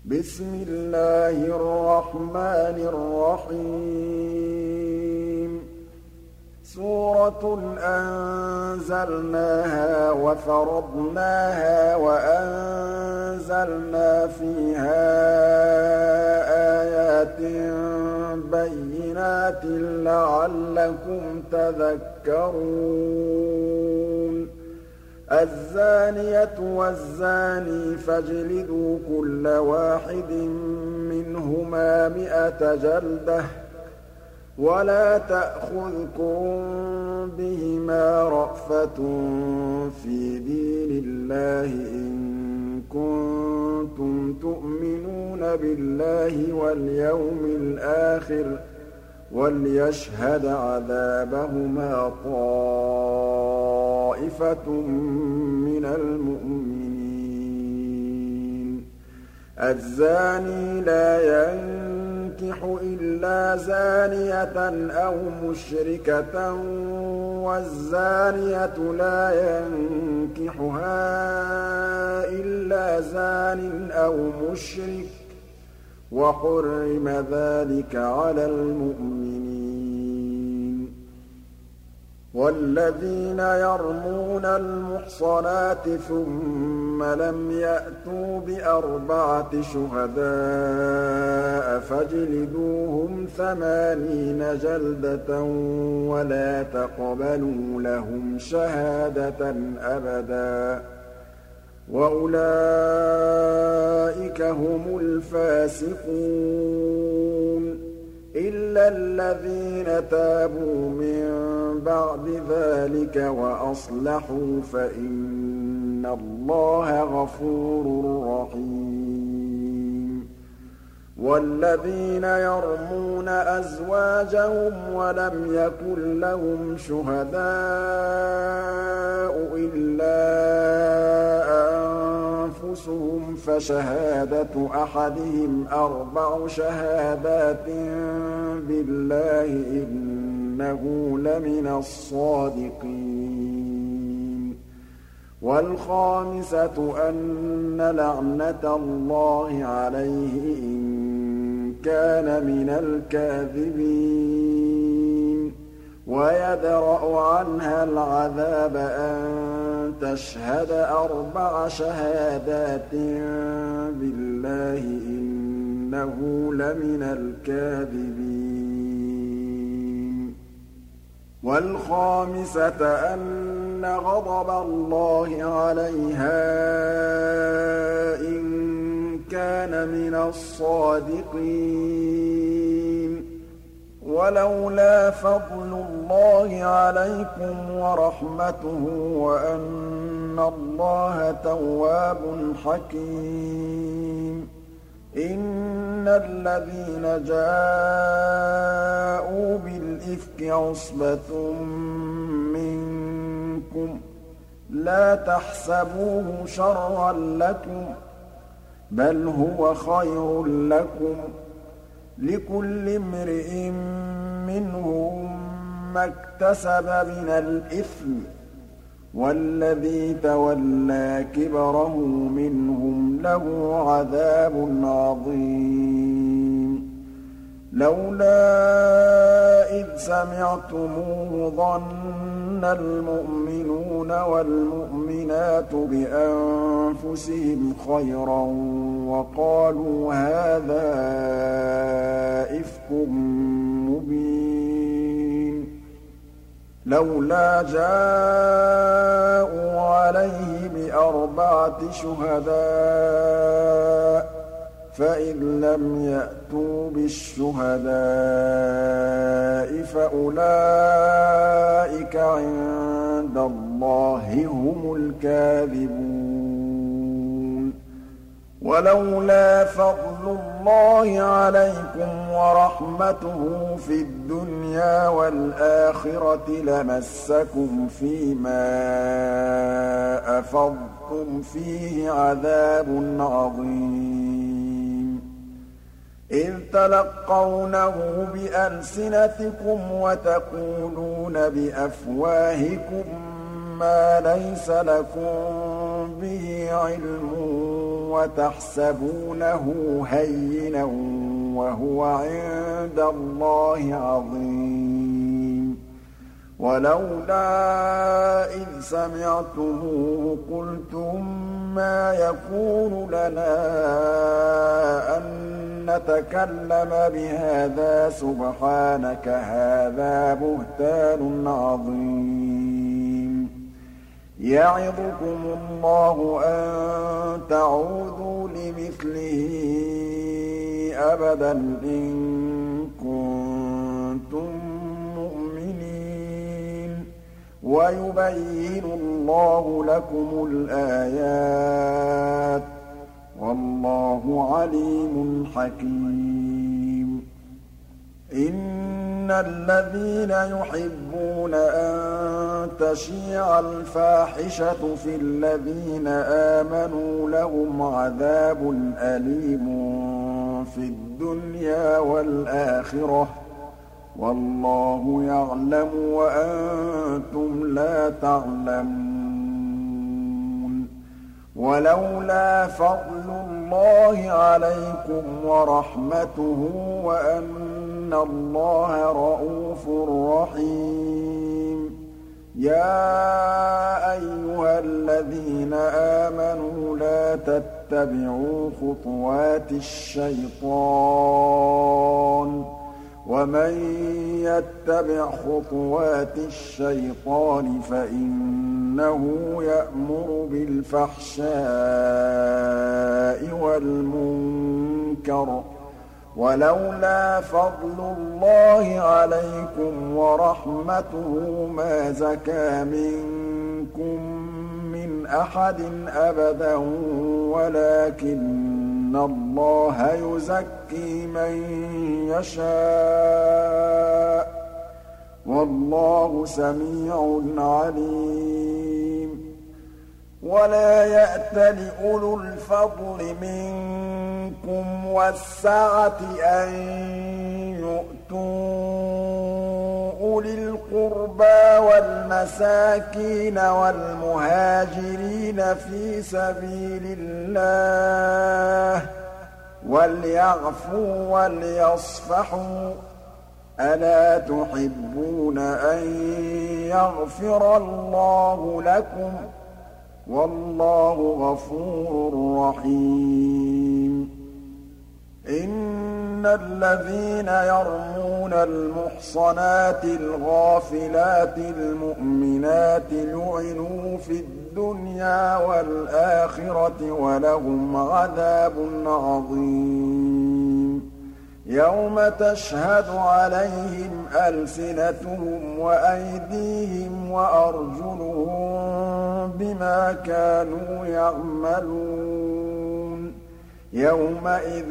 بسم الله الرحمن الرحيم سورة أنزلناها وفرضناها وأنزلنا فيها آيات بينات لعلكم تذكرون الزانية والزاني فاجلدوا كل واحد منهما 100 جلدة ولا تأخذكم بهما رأفة في دين الله إن كنتم تؤمنون بالله واليوم الآخر وليشهد عذابهما طائفة من المؤمنين الزاني لا ينكح إلا زانية أو مشركة والزانية لا ينكحها إلا زان أو مشرك وحرم ذلك على المؤمنين والذين يرمون المحصنات ثم لم يأتوا ب4 شهداء فاجلدوهم 80 جلدة ولا تقبلوا لهم شهادة أبدا وأولئك هم الفاسقون إلا الذين تابوا من بعد ذلك وأصلحوا فإن الله غفور رحيم والذين يرمون أزواجهم ولم يكن لهم شهداء إلا أنفسهم فشهادة أحدهم 4 شهادات بالله إنه لمن الصادقين والخامسة أن لعنة الله عليه إن كان من الكاذبين ويدرأ عنها العذاب أن تشهد 4 شهادات بالله إنه لمن الكاذبين والخامسة أن غضب الله عليها إن كان من الصادقين ولولا فضل الله عليكم ورحمته وأن الله تواب حكيم إن الذين جاءوا بالإفك عصبة منكم لا تحسبوه شرا لكم بل هو خير لكم لكل امرئ منهم ما اكتسب من الإثم والذي تولى كبره منهم له عذاب عظيم لولا إذ سمعتموه ظن المؤمنون والمؤمنات بأنفسهم خيرا وقالوا هذا إفك مبين لولا جاءوا عليه ب4 شهداء فإذ لم يأتوا بالشهداء فأولئك عند الله هم الكاذبون ولولا فضل الله عليكم ورحمته في الدنيا والآخرة لمسكم فيما أفضتم فيه عذاب عظيم إذ تلقونه بألسنتكم وتقولون بأفواهكم ما ليس لكم به علم وتحسبونه هينا وهو عند الله عظيم ولولا إذ سمعتموه قلتم ما يكون لنا أن نتكلم بهذا سبحانك هذا بهتان عظيم يعظكم الله أن تعودوا لمثله أبدا إن كنتم مؤمنين ويبين الله لكم الآيات والله عليم حكيم إن الذين يحبون أن تشيع الفاحشة في الذين آمنوا لهم عذاب أليم في الدنيا والآخرة والله يعلم وأنتم لا تعلمون ولولا فضل الله عليكم ورحمته وأن الله رءوف رحيم يا أيها الذين آمنوا لا تتبعوا خطوات الشيطان ومن يتبع خطوات الشيطان فإنه يأمر بالفحشاء والمنكر ولولا فضل الله عليكم ورحمته ما زكى منكم من أحد أبدا ولكن الله يزكي من يشاء والله سميع عليم ولا يأتل أولو الفضل منكم والسعة أن يؤتوا أولي القربى والمساكين والمهاجرين في سبيل الله وليعفوا وليصفحوا ألا تحبون أن يغفر الله لكم والله غفور رحيم إن الذين يرمون المحصنات الغافلات المؤمنات لعنوا في الدنيا والآخرة ولهم عذاب عظيم يوم تشهد عليهم ألسنتهم وأيديهم وأرجلهم بما كانوا يعملون يومئذ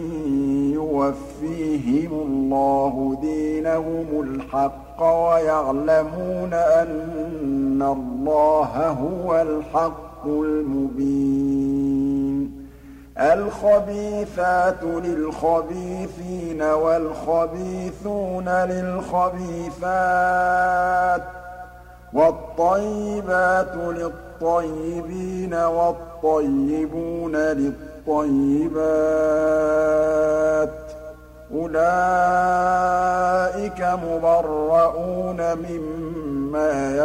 يوفيهم الله دينهم الحق ويعلمون أن الله هو الحق المبين الخبيثات للخبيثين والخبيثون للخبيثات والطيبات للطيبين والطيبون للطيبات أولئك مبرؤون مما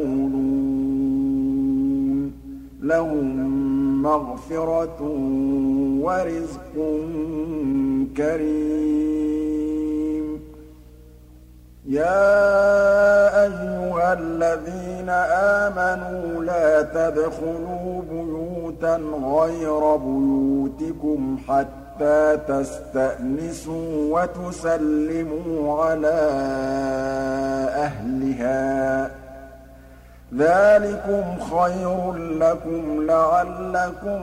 يقولون لهم مغفرة ورزق كريم يا أيها الذين آمنوا لا تدخلوا بيوتا غير بيوتكم حتى تستأنسوا وتسلموا على أهلها ذلكم خير لكم لعلكم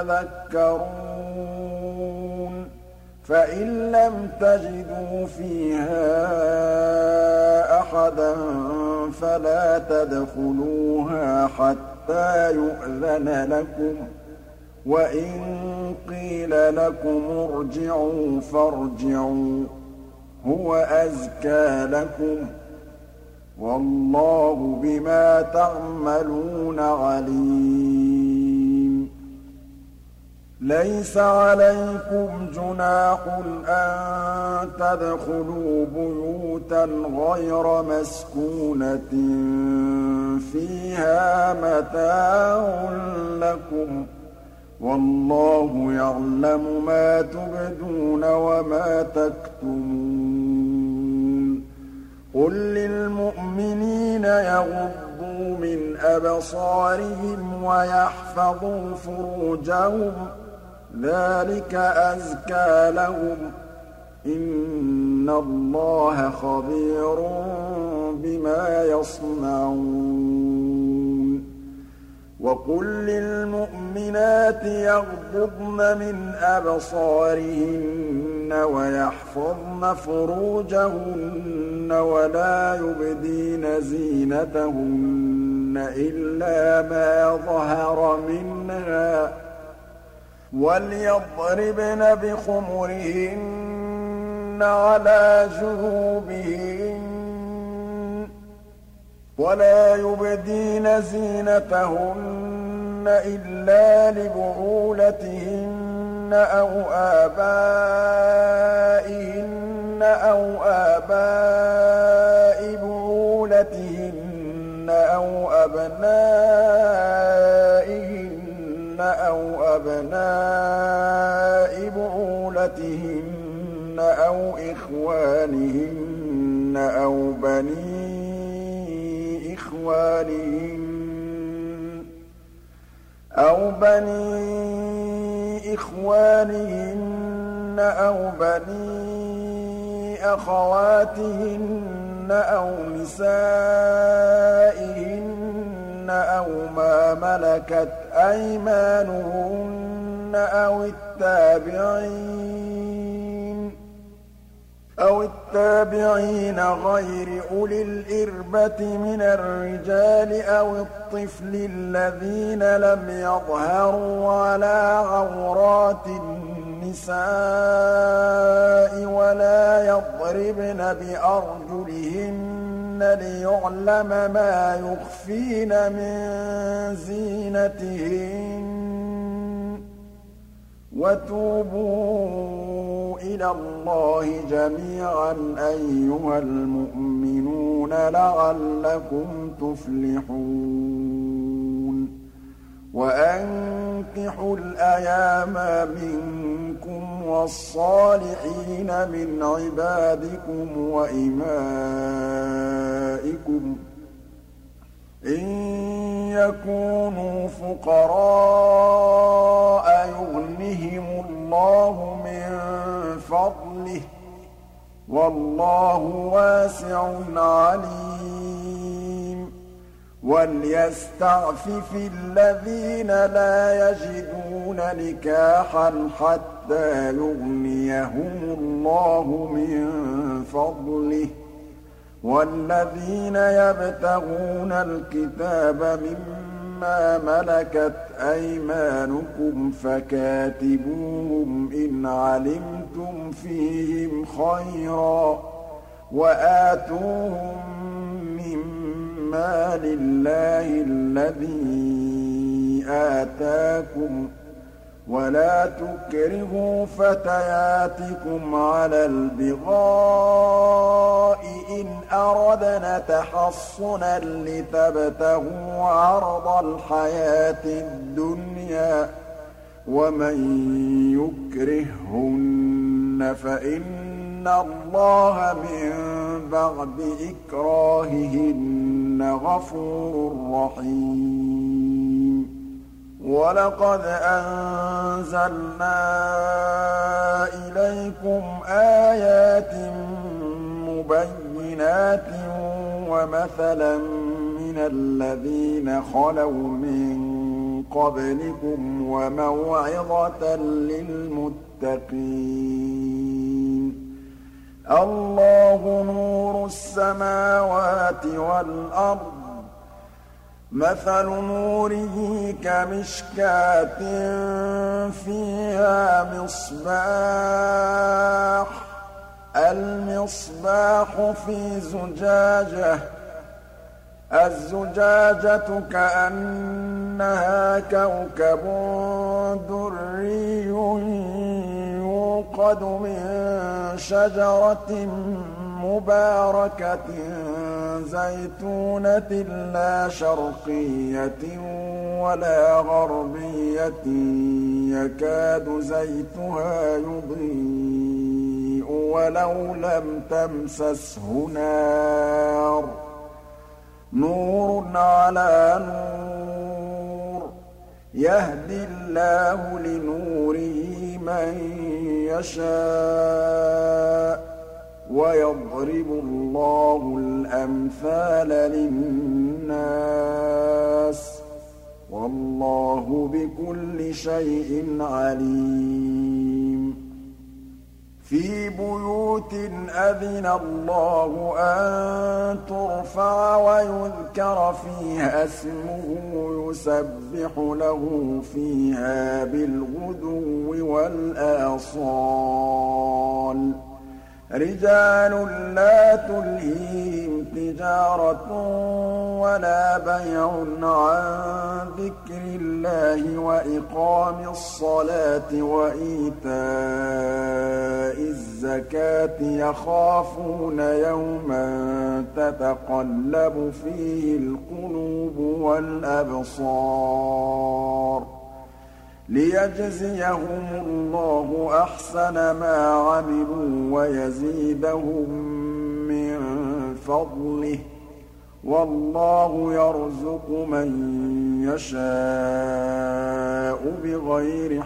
تذكرون فإن لم تجدوا فيها أحدا فلا تدخلوها حتى يؤذن لكم وإن قيل لكم ارجعوا فارجعوا هو أزكى لكم والله بما تعملون عليم لَيْسَ عَلَيْكُمْ جُنَاحٌ أَن تَدْخُلُوا بُيُوتًا غَيْرَ مَسْكُونَةٍ فِيهَا مَتَاعٌ لَّكُمْ ۚ وَاللَّهُ يَعْلَمُ مَا تُبْدُونَ وَمَا تَكْتُمُونَ قُل لِّلْمُؤْمِنِينَ يَغُضُّوا مِنْ أَبْصَارِهِمْ وَيَحْفَظُوا فُرُوجَهُمْ ۚ ذَٰلِكَ أَزْكَىٰ لَهُمْ ۗ إِنَّ اللَّهَ خَبِيرٌ بِمَا يَصْنَعُونَ وَقُل لِّلْمُؤْمِنَاتِ يَغْضُضْنَ مِنْ أَبْصَارِهِنَّ وَيَحْفَظْنَ فُرُوجَهُنَّ وَلَا يُبْدِينَ زِينَتَهُنَّ إِلَّا مَا ظَهَرَ مِنْهَا ۖ وَلْيَضْرِبْنَ بِخُمُرِهِنَّ عَلَىٰ جُيُوبِهِنَّ ۖ وَلَا يُبْدِينَ زِينَتَهُنَّ إِلَّا لِبُعُولَتِهِنَّ أَوْ آبَائِهِنَّ أَوْ آبَاءِ بُعُولَتِهِنَّ أَوْ أَبْنَائِهِنَّ أَوْ أَبْنَاءِ بُعُولَتِهِنَّ أَوْ إِخْوَانِهِنَّ أَوْ بَنِي إخوانهن أو بني أخواتهن أو نسائهن أو ما ملكت أيمانهن أو التابعين غير أولي الإربة من الرجال أو الطفل الذين لم يظهروا على عورات النساء ولا يضربن بأرجلهن ليعلم ما يخفين من زينتهن وتوبوا إلى الله جميعا أيها المؤمنون لعلكم تفلحون وأنكحوا الأيام منكم والصالحين من عبادكم وإمائكم إن يكونوا فقراء يغنهم الله من فضله والله واسع عليم وليستعفف الذين لا يجدون نكاحا حتى يغنيهم الله من فضله والذين يبتغون الكتاب مما ملكت أيمانكم فكاتبوهم إن علمتم فيهم خيرا وآتوهم مما لله الذي آتاكم ولا تكرهوا فتياتكم على البغاء إن أردنا تحصنا لتبتغوا عرض الحياة الدنيا ومن يكرههن فإن الله من بعد إكراههن غفور رحيم وَلَقَدْ أَنزَلْنَا إِلَيْكُمْ آيَاتٍ مُبَيِّنَاتٍ وَمَثَلًا مِّنَ الَّذِينَ خَلَوْا مِن قَبْلِكُمْ وَمَوْعِظَةً لِّلْمُتَّقِينَ اللَّهُ نُورُ السَّمَاوَاتِ وَالْأَرْضِ مَثَلُ نُورِهِ كَمِشْكَاةٍ فِيهَا مِصْبَاحٌ الْمِصْبَاحُ فِي زُجَاجَةٍ الزجاجة كأنها كوكب دري يوقد من شجرة مباركة زيتونة لا شرقية ولا غربية يكاد زيتها يضيء ولو لم تمسسه نار نور على نور يهدي الله لنوره من يشاء ويضرب الله الأمثال للناس والله بكل شيء عليم في بيوت أذن الله أن ترفع ويذكر فيها اسمه يسبح له فيها بالغدو والآصال رجال لا تلهيهم تجارة ولا بيع عن ذكر الله وإقام الصلاة وإيتاء الزكاة يخافون يوما تتقلب فيه القلوب والأبصار ليجزيهم الله أحسن ما عملوا ويزيدهم من فضله والله يرزق من يشاء بغير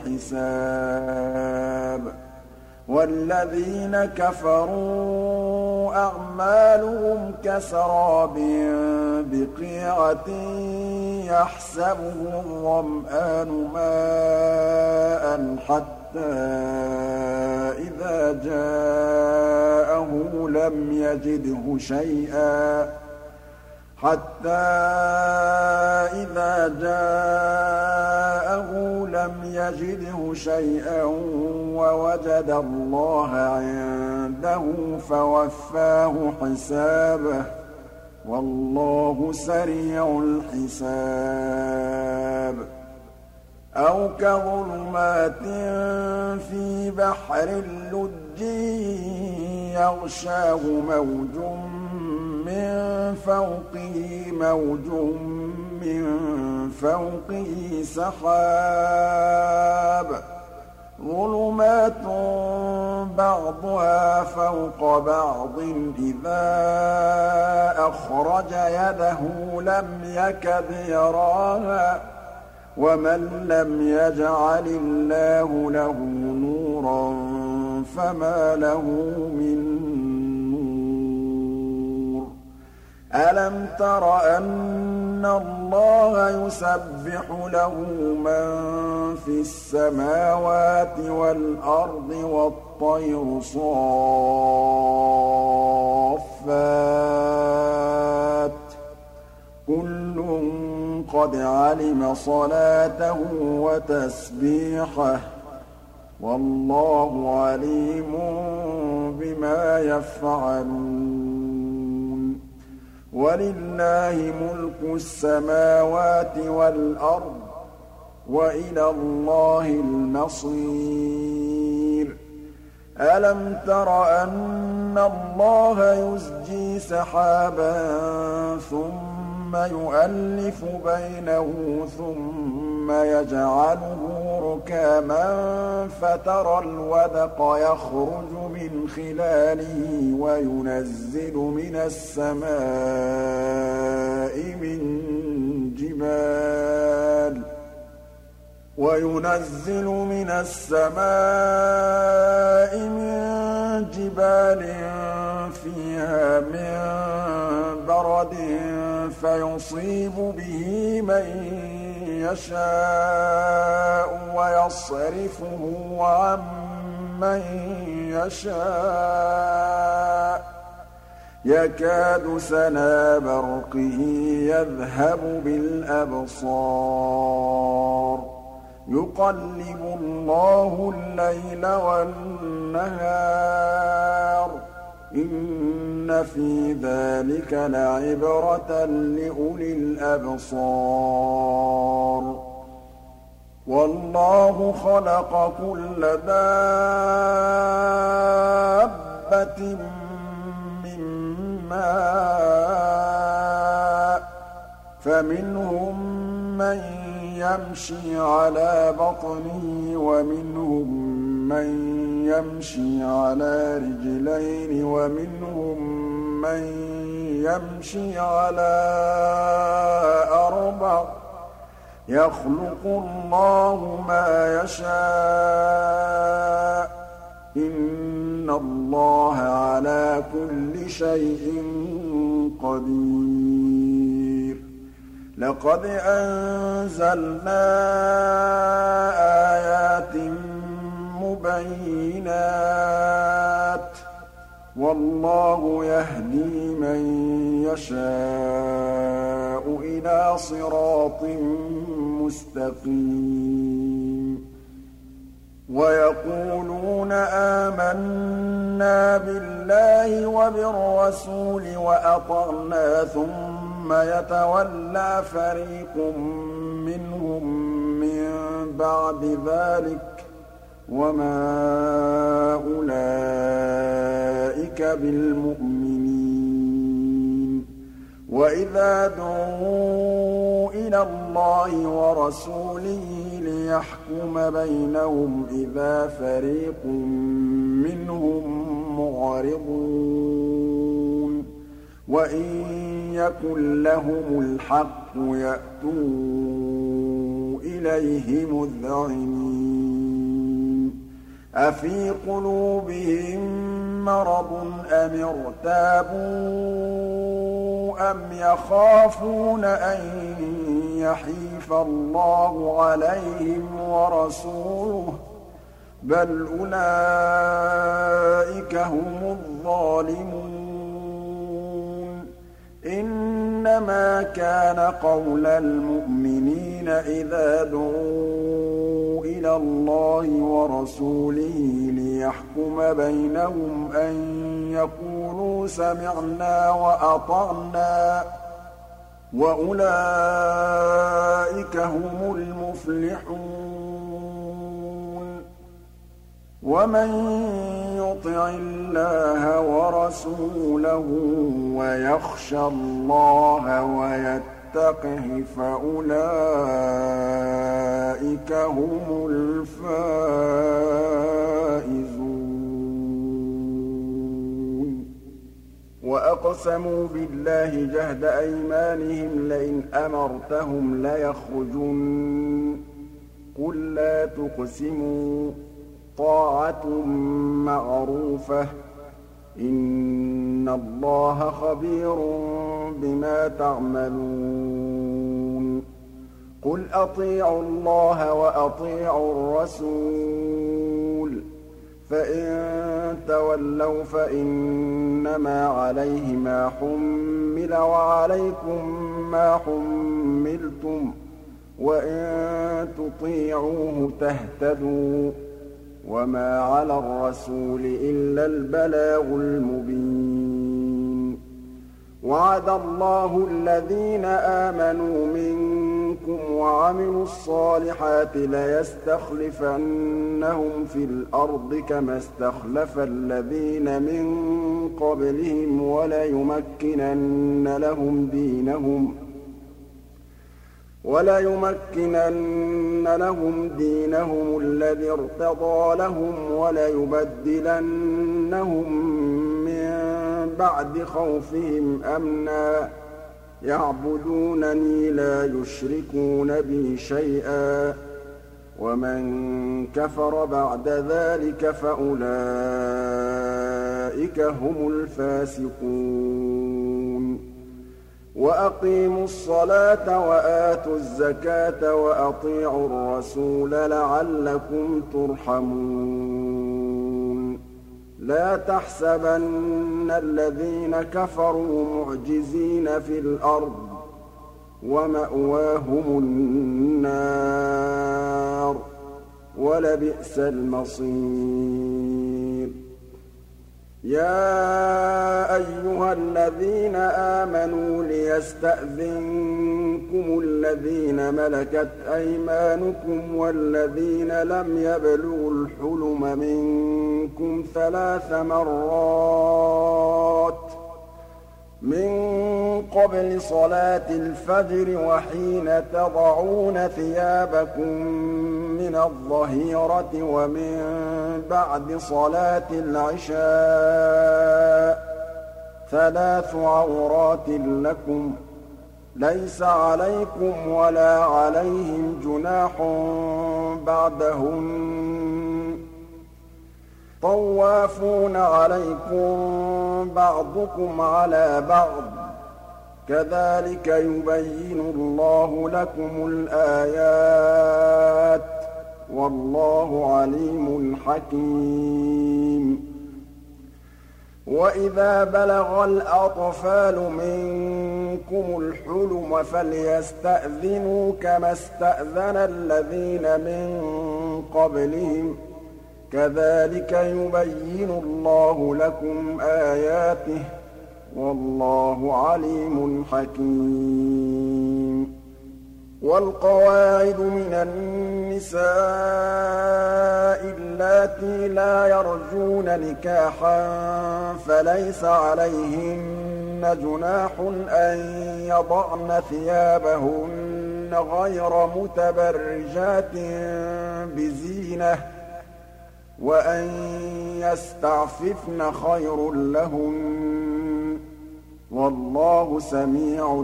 حساب والذين كفروا أعمالهم كسراب بقيعة يحسبه الظمآن ماء حتى إذا جاءه لم يجده شيئا ووجد الله عنده فوفاه حسابه والله سريع الحساب أو كظلمات في بحر لجي يغشاه موج من فوقه موج من فوقه سحاب ظلمات بعضها فوق بعض إذا أخرج يده لم يكد يراها ومن لم يجعل الله له نورا فما له من نور ألم تر أن الله يسبح له من في السماوات والأرض والطير صافات كل قد علم صلاته وتسبيحه والله عليم بما يفعلون ولله ملك السماوات والأرض وإلى الله المصير ألم تر أن الله يزجي سحابا ثم يؤلف بينه ثم يجعله ركاما فترى الودق يخرج من خلاله وينزل من السماء من جبال فيها من برد فيصيب به من يشاء ويصرفه عن من يشاء يكاد سنا برقه يذهب بالأبصار يقلب الله الليل والنهار إِنَّ فِي ذَٰلِكَ لَعِبْرَةً لِّأُولِي الْأَبْصَارِ وَاللَّهُ خَلَقَ كُلَّ دَابَّةٍ مِّن مَّاءٍ ۖ فَمِنْهُم مَّن يَمْشِي عَلَىٰ بَطْنِهِ وَمِنْهُم مَّن يَمْشِي عَلَىٰ رِجْلَيْنِ وَمِنْهُم مَّن يَمْشِي عَلَىٰ أَرْبَعٍ ۚ يَخْلُقُ اللَّهُ مَا يَشَاءُ ۚ إِنَّ اللَّهَ عَلَىٰ كُلِّ شَيْءٍ قَدِيرٌ لَقَدْ أَنزَلْنَا آيَاتٍ مُّبَيِّنَاتٍ ۚ وَاللَّهُ يَهْدِي مَن يَشَاءُ إِلَىٰ صِرَاطٍ مُّسْتَقِيمٍ وَيَقُولُونَ آمَنَّا بِاللَّهِ وَبِالرَّسُولِ وَأَطَعْنَا ثُمَّ يَتَوَلَّىٰ فَرِيقٌ مِّنْهُم مِّن بَعْدِ ذَٰلِكَ ۚ وَمَا أُولَٰئِكَ بِالْمُؤْمِنِينَ وَإِذَا دُعُوا إِلَى اللَّهِ وَرَسُولِهِ لِيَحْكُمَ بَيْنَهُمْ إِذَا فَرِيقٌ مِّنْهُم مُّعْرِضُونَ وَإِن يَكُن لَّهُمُ الْحَقُّ يَأْتُوا إِلَيْهِ مُذْعِنِينَ أَفِي قُلُوبِهِم مَّرَضٌ أَمِ ارْتَابُوا أَمْ يَخَافُونَ أَن يَحِيفَ اللَّهُ عَلَيْهِمْ وَرَسُولُهُ ۚ بَلْ أُولَٰئِكَ هُمُ الظَّالِمُونَ إِنَّمَا كَانَ قَوْلَ الْمُؤْمِنِينَ إِذَا دُعُوا إِلَى اللَّهِ وَرَسُولِهِ لِيَحْكُمَ بَيْنَهُمْ أَن يَقُولُوا سَمِعْنَا وَأَطَعْنَا ۚ وَأُولَٰئِكَ هُمُ الْمُفْلِحُونَ وَمَن يُطِعِ اللَّهَ وَرَسُولَهُ وَيَخْشَ اللَّهَ وَيَتَّقْهِ فَأُولَٰئِكَ هُمُ الْفَائِزُونَ وَأَقْسَمُوا بِاللَّهِ جَهْدَ أَيْمَانِهِمْ لَئِنْ أَمَرْتَهُمْ لَيَخْرُجُنَّ ۖ قُل لَّا تُقْسِمُوا ۖ طَاعَةٌ مَّعْرُوفَةٌ ۚ إِنَّ اللَّهَ خَبِيرٌ بِمَا تَعْمَلُونَ قُلْ أَطِيعُوا اللَّهَ وَأَطِيعُوا الرَّسُولَ ۚ فَإِن تَوَلَّوْا فَإِنَّمَا عَلَيْهِ مَا حُمِّلَ وَعَلَيْكُم مَّا حُمِّلْتُمْ ۖ وَإِن تُطِيعُوهُ تَهْتَدُوا ۚ وَمَا عَلَى الرَّسُولِ إِلَّا الْبَلَاغُ الْمُبِينُ وَعَدَ اللَّهُ الَّذِينَ آمَنُوا مِنكُمْ وَعَمِلُوا الصَّالِحَاتِ لَيَسْتَخْلِفَنَّهُمْ فِي الْأَرْضِ كَمَا اسْتَخْلَفَ الَّذِينَ مِن قَبْلِهِمْ وَلَيُمَكِّنَنَّ لَهُمْ دِينَهُمُ الَّذِي ارْتَضَىٰ لَهُمْ وَلَيُبَدِّلَنَّهُم مِّن بَعْدِ خَوْفِهِمْ أَمْنًا ۚ يَعْبُدُونَنِي لَا يُشْرِكُونَ بِي شَيْئًا ۚ وَمَن كَفَرَ بَعْدَ ذَٰلِكَ فَأُولَٰئِكَ هُمُ الْفَاسِقُونَ وَأَقِيمُوا الصَّلَاةَ وَآتُوا الزَّكَاةَ وَأَطِيعُوا الرَّسُولَ لَعَلَّكُمْ تُرْحَمُونَ لَا تَحْسَبَنَّ الَّذِينَ كَفَرُوا مُعْجِزِينَ فِي الْأَرْضِ ۚ وَمَأْوَاهُمُ النَّارُ ۖ وَلَبِئْسَ الْمَصِيرُ أيها الذين آمنوا ليستأذنكم الذين ملكت أيمانكم والذين لم يبلغوا الحلم منكم 3 مرات من قبل صلاة الفجر وحين تضعون ثيابكم من الظهيرة ومن بعد صلاة العشاء 3 عورات لكم ليس عليكم ولا عليهم جناح بعدهن طوافون عليكم بعضكم على بعض كذلك يبين الله لكم الآيات والله عليم حكيم وإذا بلغ الأطفال منكم الحلم فليستأذنوا كما استأذن الذين من قبلهم كذلك يبين الله لكم آياته والله عليم حكيم والقواعد من النساء اللاتي لا يرجون نكاحا فليس عليهن جناح أن يضعن ثيابهن غير متبرجات بزينة وأن يستعففن خير لهن والله سميع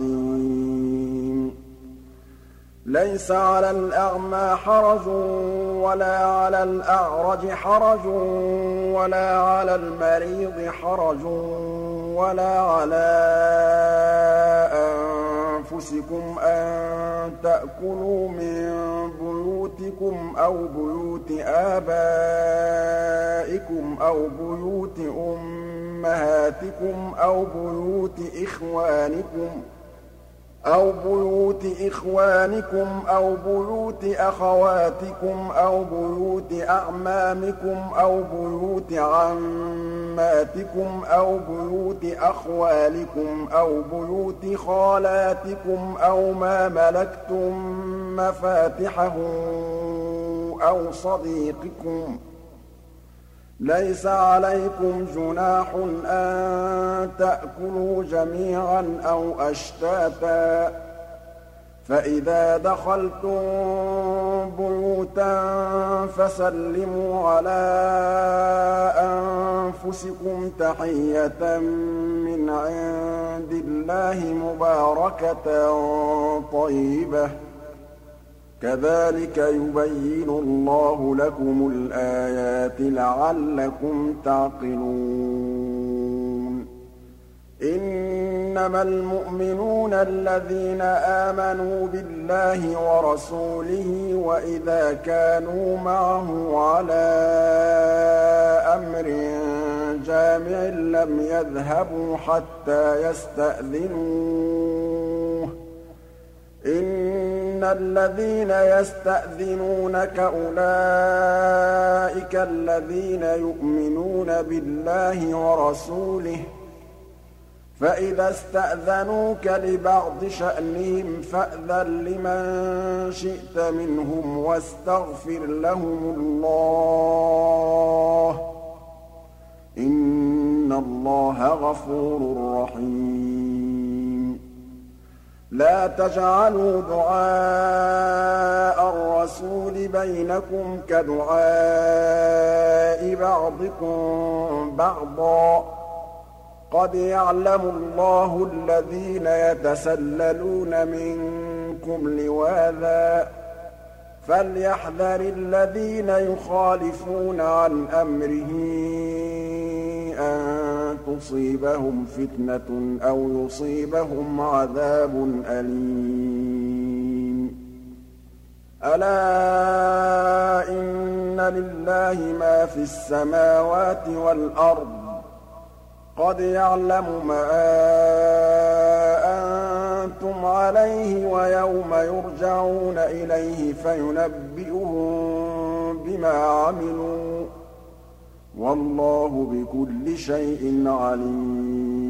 عليم ليس على الأعمى حرج ولا على الأعرج حرج ولا على المريض حرج ولا على أنفسكم أن تأكلوا من بيوتكم أو بيوت آبائكم أو بيوت أمهاتكم أو بيوت إخوانكم أو بيوت أخواتكم أو بيوت أعمامكم أو بيوت عماتكم أو بيوت أخوالكم أو بيوت خالاتكم أو ما ملكتم مفاتحه أو صديقكم ليس عليكم جناح أن تأكلوا جميعا أو أشتاتا فإذا دخلتم بيوتا فسلموا على أنفسكم تحية من عند الله مباركة طيبة كذلك يبين الله لكم الآيات لعلكم تعقلون إنما المؤمنون الذين آمنوا بالله ورسوله وإذا كانوا معه على أمر جامع لم يذهبوا حتى يستأذنوه إن الذين يستأذنونك أولئك الذين يؤمنون بالله ورسوله فإذا استأذنوك لبعض شأنهم فأذن لمن شئت منهم واستغفر لهم الله إن الله غفور رحيم لا تجعلوا دعاء الرسول بينكم كدعاء بعضكم بعضا قد يعلم الله الذين يتسللون منكم لواذا فليحذر الذين يخالفون عن أمره أن تصيبهم فتنة أو يصيبهم عذاب أليم ألا إن لله ما في السماوات والأرض قد يعلم ما أنتم عليه ويوم يرجعون إليه فينبئهم بما عملوا وَاللَّهُ بِكُلِّ شَيْءٍ عَلِيمٌ